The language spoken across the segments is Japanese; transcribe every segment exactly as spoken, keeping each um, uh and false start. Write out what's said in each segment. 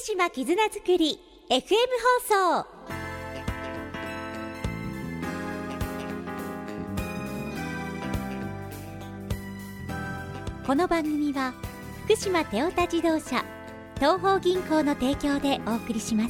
島絆づくり エフエム 放送。この番組は福島テオタ自動車東邦銀行の提供でお送りします。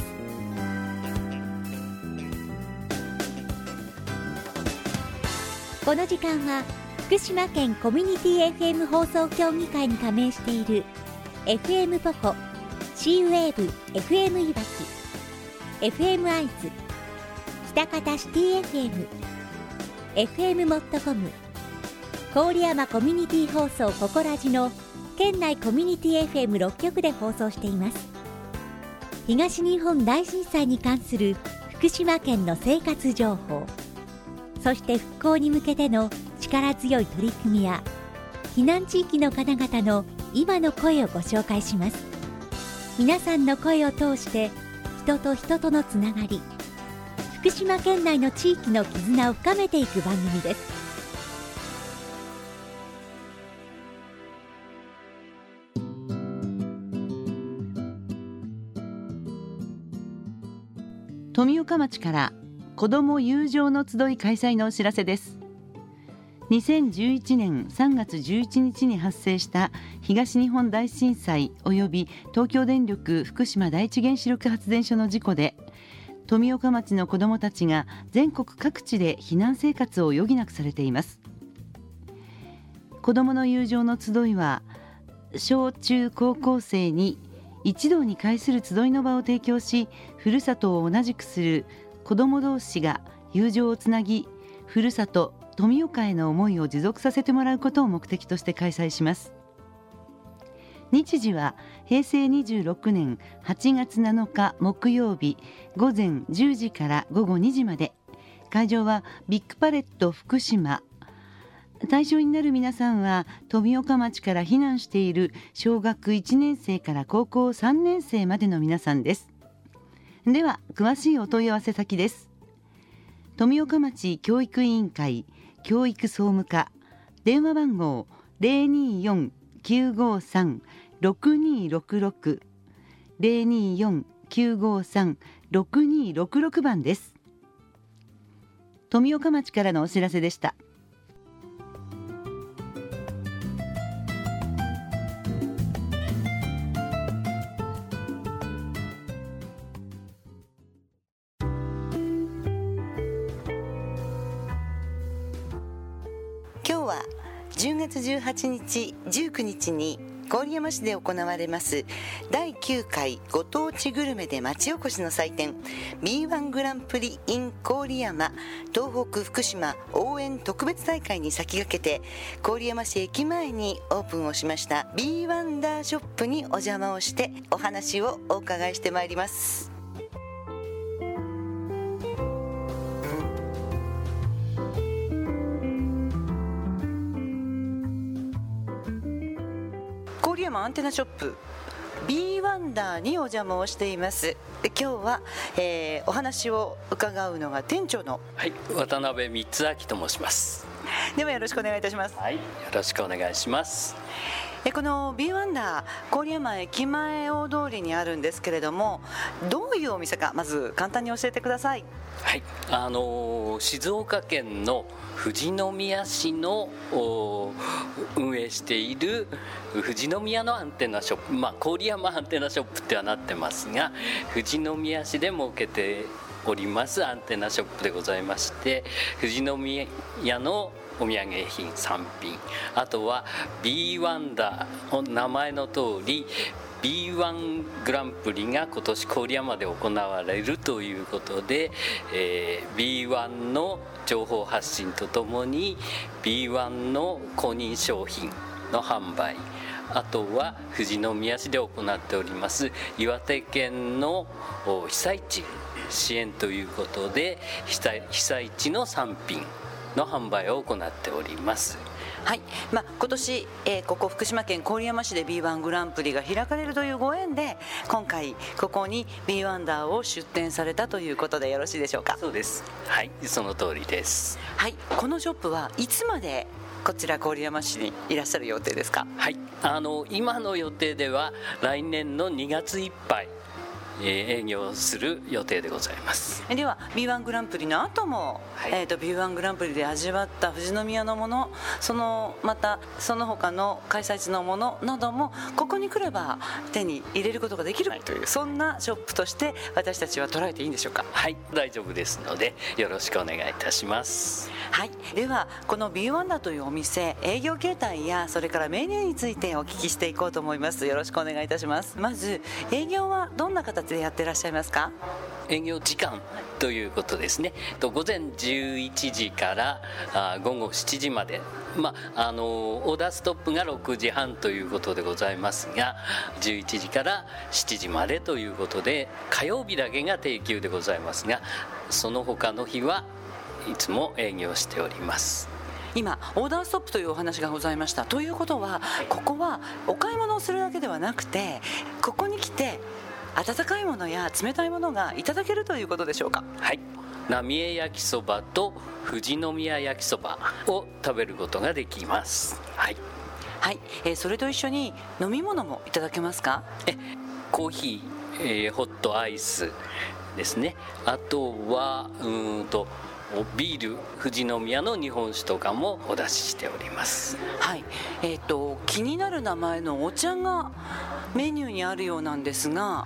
この時間は福島県コミュニティ エフエム 放送協議会に加盟している エフエム ポコ、シーウェーブ エフエム いわき、エフエム アイズ、北方シティ エフエム、エフエム モットコム、郡山コミュニティ放送ココラジの県内コミュニティ エフエムろっ 局で放送しています。東日本大震災に関する福島県の生活情報、そして復興に向けての力強い取り組みや避難地域の方々の今の声をご紹介します。皆さんの声を通して人と人とのつながり、福島県内の地域の絆を深めていく番組です。 富岡町から子ども友情の集い開催のお知らせです。にせんじゅういちねんさんがつじゅういちにちに発生した東日本大震災及び東京電力福島第一原子力発電所の事故で、富岡町の子どもたちが全国各地で避難生活を余儀なくされています。子どもの友情の集いは小中高校生に一堂に会する集いの場を提供し、ふるさとを同じくする子ども同士が友情をつなぎ、ふるさと富岡への思いを持続させてもらうことを目的として開催します。日時はへいせいにじゅうろくねんはちがつなのか木曜日ごぜんじゅうじからごごにじまで。会場はビッグパレット福島。対象になる皆さんは富岡町から避難している小学いちねんせいから高校さんねんせいまでの皆さんです。では詳しいお問い合わせ先です。富岡町教育委員会教育総務課、電話番号 ゼロにーよん きゅうごさん ろくにーろくろく ゼロにーよん きゅうごさん ろくにーろくろく 番です。富岡町からのお知らせでした。 今日はじゅうがつじゅうはちにち、じゅうくにちに郡山市で行われますだいきゅうかいご当地グルメで町おこしの祭典 ビーワン グランプリ in 郡山東北福島応援特別大会に先駆けて、郡山市駅前にオープンをしましたビーワンダーショップにお邪魔をしてお話をお伺いしてまいります。郡山アンテナショップ ビーワンダーにお邪魔をしています。今日は、えー、お話を伺うのが店長の、 はい、渡辺光明と申します。 ではよろしくお願いいたします。 はい、よろしくお願いします。 えこの ビーワンダー郡山駅前大通りにあるんですけれども、どういうお店かまず簡単に教えてください。 はい、あのー、静岡県の富士宮市の運営している富士宮のアンテナショップ、まあ郡山アンテナショップってはなってますが、富士宮市で設けておりますアンテナショップでございまして、富士宮のお土産品さんぴん、あとは ビーワン ダー、名前の通り ビーワン グランプリが今年郡山で行われるということで、えー、ビーワン の情報発信とともに ビーワン の公認商品の販売、あとは富士宮市で行っております岩手県の被災地支援ということで、被災、被災地の産品の販売を行っております。 はい、まあ、今年、えー、ここ福島県郡山市で ビーワン グランプリが開かれるというご縁で、今回ここに ビーワン ダーを出展されたということでよろしいでしょうか。 そうです。はい、その通りです。 はい、このショップはいつまでこちら郡山市にいらっしゃる予定ですか？ はい、あの今の予定では来年のにがついっぱいえー、営業する予定でございます。 では ビーワン グランプリの後も、はい、えー、と ビーワン グランプリで味わった富士宮のもの、そのまたその他の開催地のものなどもここに来れば手に入れることができるという、はい、そんなショップとして私たちは捉えていいんでしょうか。 はい、大丈夫ですのでよろしくお願いいたします。 はい、ではこの ビーワン ダというお店、営業形態やそれからメニューについてお聞きしていこうと思います。よろしくお願いいたします。まず営業はどんな形でやってらっしゃいますか？ 営業時間ということですね。午前じゅういちじからあ午後しちじまで、まあ、あのオーダーストップがろくじはんということでございますが、じゅういちじからしちじまでということで、火曜日だけが定休でございますが、その他の日はいつも営業しております。 今オーダーストップというお話がございました。ということは、ここはお買い物をするだけではなくて、ここに来て温かいものや冷たいものがいただけるということでしょうか？ はい、浪江焼きそばと富士宮焼きそばを食べることができます。はい、 はい、えー、それと一緒に飲み物もいただけますか？ えコーヒー、えー、ホットアイスですね。あとはうーんとビール、富士宮の日本酒とかもお出ししております。 はい、えー、と気になる名前のお茶がメニューにあるようなんですが、はい、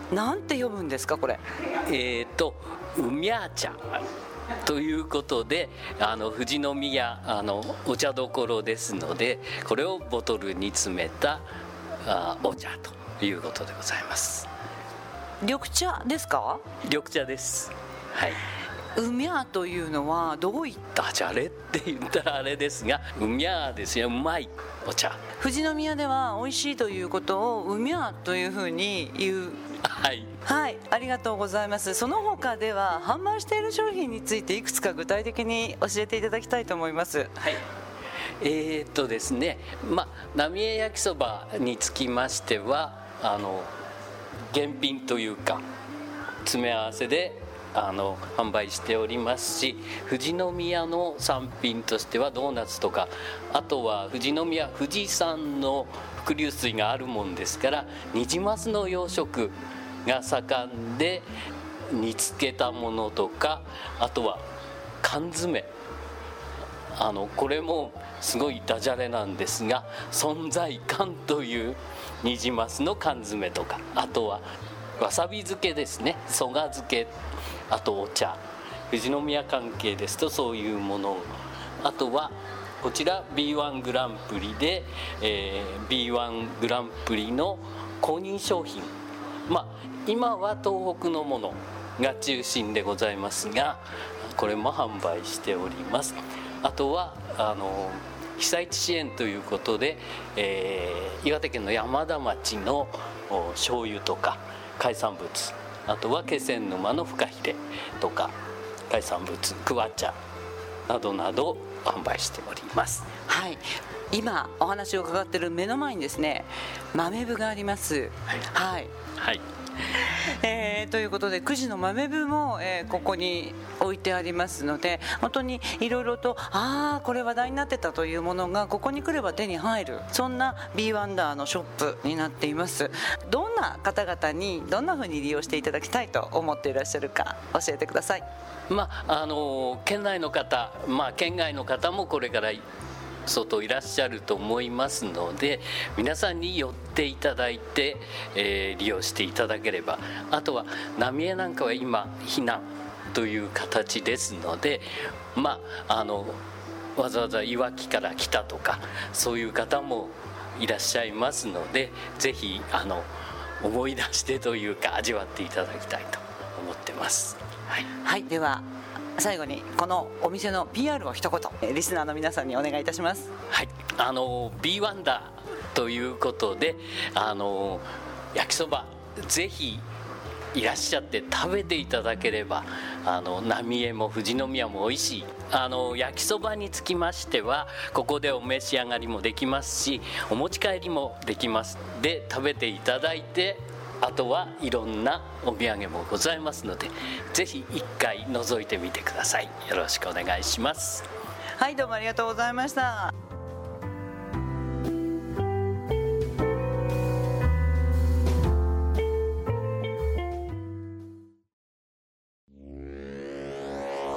なんて呼ぶんですかこれ？ えーとうみゃー茶ということで、あの富士宮あのお茶どころですので、これをボトルに詰めたあお茶ということでございます。 緑茶ですか？ 緑茶です。はい。 うみゃーというのはどういったダジャレって言ったらあれですが、うみゃーですよ。うまいお茶。 富士宮では美味しいということをうみゃーというふうに言う。 はい、 はい、ありがとうございます。その他では販売している商品についていくつか具体的に教えていただきたいと思います。 はい、えーっとですね、まあ浪江焼きそばにつきましては、あの原品というか詰め合わせであの販売しておりますし、富士宮の産品としてはドーナツとか、あとは富士宮富士山の伏流水があるもんですから、ニジマスの養殖が盛んで煮つけたものとか、あとは缶詰、あのこれもすごいダジャレなんですが、存在感というニジマスの缶詰とか、あとはわさび漬けですね、蘇我漬け、あとお茶、富士宮関係ですとそういうもの、あとはこちら ビーワン グランプリで、えー、ビーワン グランプリの公認商品、まあ今は東北のものが中心でございますが、これも販売しております。あとはあの被災地支援ということで、えー、岩手県の山田町の醤油とか海産物、あとは気仙沼のフカヒレとか海産物、クワ茶などなど販売しております。 はい、今お話を伺っている目の前にですね、豆腐があります。はい、はいはい、 えー、ということでくじの豆腐も、えー、ここに置いてありますので、本当にいろいろとああこれ話題になってたというものがここに来れば手に入る、そんな ビーワン ダーのショップになっています。どんな方々にどんな風に利用していただきたいと思っていらっしゃるか教えてください。 まああの県内の方、まあ、県外の方もこれから外いらっしゃると思いますので、皆さんに寄っていただいて、えー、利用していただければ。あとは浪江なんかは今避難という形ですので、まああのわざわざいわきから来たとかそういう方もいらっしゃいますので、ぜひあの思い出してというか味わっていただきたいと思ってます。はい、 はい、では最後にこのお店の ピーアール を一言リスナーの皆さんにお願いいたします。 はい、あの ビーワン ダーということで、あの焼きそばぜひいらっしゃって食べていただければ、あの浪江も富士宮も美味しい。あの焼きそばにつきましてはここでお召し上がりもできますし、お持ち帰りもできますで、食べていただいて、あとはいろんなお土産もございますので、ぜひ一回覗いてみてください。よろしくお願いします。 はい、どうもありがとうございました。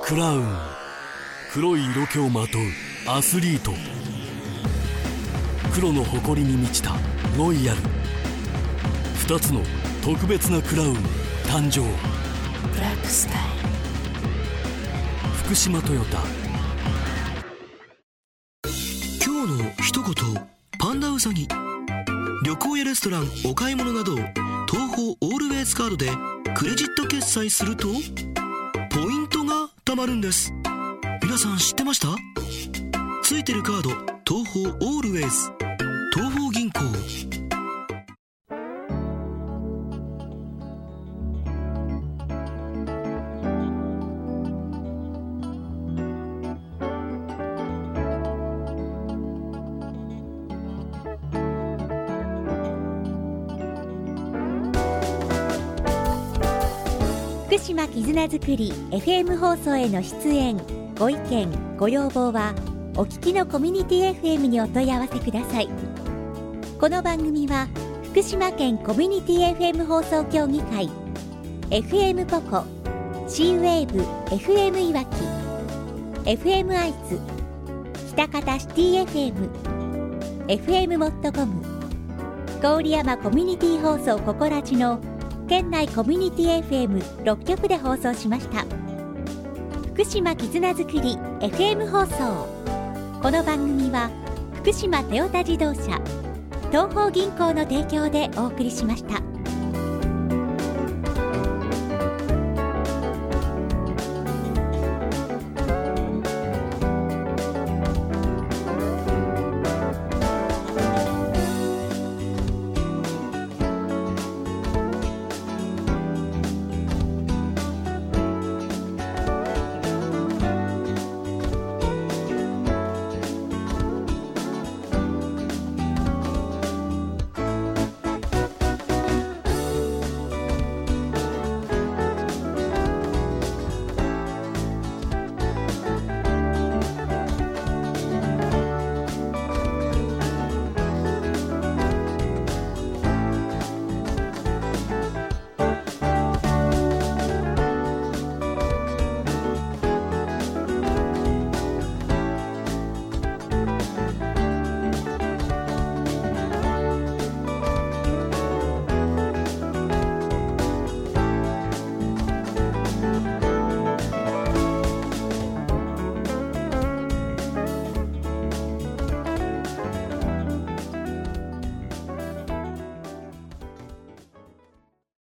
クラウン、黒い色気をまとうアスリート、黒の誇りに満ちたロイヤル、ふたつの特別なクラウン誕生。ブラックスタイル福島トヨタ。 今日の一言パンダウサギ。旅行やレストラン、お買い物など東宝オールウェイズカードでクレジット決済するとポイントが貯まるんです。皆さん知ってました？ついてるカード東宝オールウェイズ、東宝銀行。 福島絆づくり エフエム 放送への出演、ご意見ご要望はお聞きのコミュニティ エフエム にお問い合わせください。この番組は福島県コミュニティ エフエム 放送協議会、 エフエム ポコ、 C ウェーブ エフエム いわき、 エフエム アイズ、北方シティ エフエム、 エフエム モットコム、郡山コミュニティ放送ココラジの県内コミュニティ エフエムろっきょくで放送しました。福島絆づくり エフエム 放送。この番組は福島トヨタ自動車、東邦銀行の提供でお送りしました。